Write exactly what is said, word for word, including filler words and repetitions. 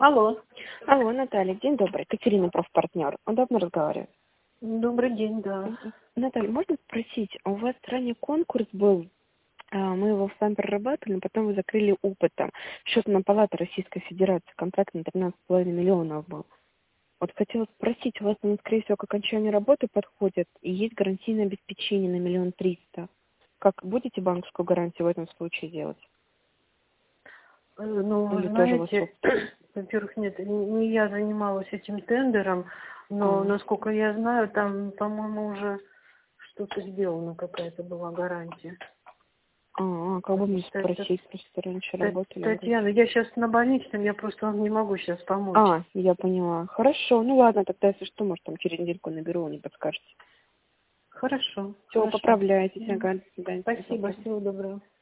Алло. Алло, Наталья, день добрый. Катерина, профпартнер. Удобно разговаривать? Добрый день, да. Наталья, можно спросить, у вас ранее конкурс был, а, мы его с вами прорабатывали, но потом вы закрыли опытом. Счетная палата Российской Федерации, контракт на тринадцать с половиной миллионов был. Вот хотела спросить, у вас, ну, скорее всего, к окончанию работы подходит, и есть гарантийное обеспечение на миллион триста. Как будете банковскую гарантию в этом случае делать? Э, Ну, вы Или тоже вы знаете, во-первых, нет, не я занималась этим тендером, но, А. насколько я знаю, там, по-моему, уже что-то сделано, какая-то была гарантия. А, как бы мне Та- та- спросить, просто раньше та- работали вроде. Татьяна, я сейчас на больничном, я просто вам не могу сейчас помочь. А, я поняла. Хорошо, ну ладно, тогда если что, может, там через недельку наберу, вы не подскажете. Хорошо. Все, Хорошо. поправляйтесь, Мгм. ага, до свидания. Спасибо, всего доброго.